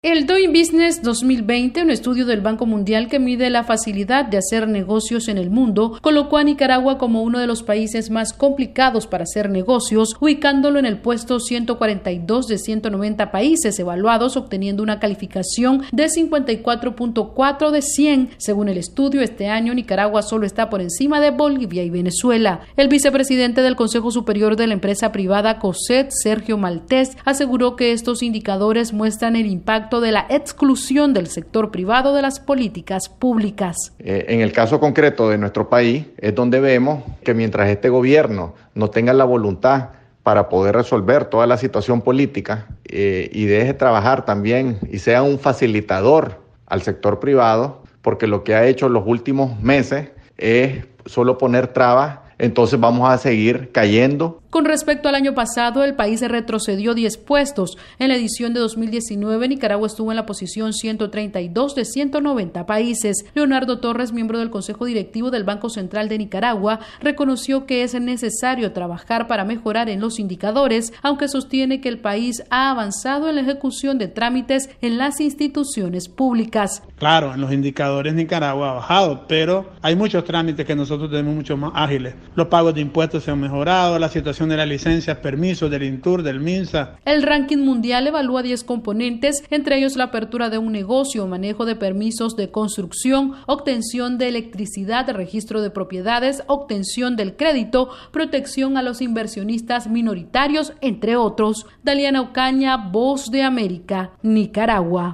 El Doing Business 2020, un estudio del Banco Mundial que mide la facilidad de hacer negocios en el mundo, colocó a Nicaragua como uno de los países más complicados para hacer negocios, ubicándolo en el puesto 142 de 190 países evaluados, obteniendo una calificación de 54.4 de 100. Según el estudio, este año Nicaragua solo está por encima de Bolivia y Venezuela. El vicepresidente del Consejo Superior de la empresa privada COSET, Sergio Maltés, aseguró que estos indicadores muestran el impacto de la exclusión del sector privado de las políticas públicas. En el caso concreto de nuestro país es donde vemos que mientras este gobierno no tenga la voluntad para poder resolver toda la situación política y deje trabajar también y sea un facilitador al sector privado, porque lo que ha hecho en los últimos meses es solo poner trabas, entonces vamos a seguir cayendo. Con respecto al año pasado, el país retrocedió 10 puestos. En la edición de 2019, Nicaragua estuvo en la posición 132 de 190 países. Leonardo Torres, miembro del Consejo Directivo del Banco Central de Nicaragua, reconoció que es necesario trabajar para mejorar en los indicadores, aunque sostiene que el país ha avanzado en la ejecución de trámites en las instituciones públicas. Claro, en los indicadores Nicaragua ha bajado, pero hay muchos trámites que nosotros tenemos mucho más ágiles. Los pagos de impuestos se han mejorado, la situación de las licencias, permisos del INTUR, del MINSA. El ranking mundial evalúa 10 componentes, entre ellos la apertura de un negocio, manejo de permisos de construcción, obtención de electricidad, registro de propiedades, obtención del crédito, protección a los inversionistas minoritarios, entre otros. Daliana Ocaña, Voz de América, Nicaragua.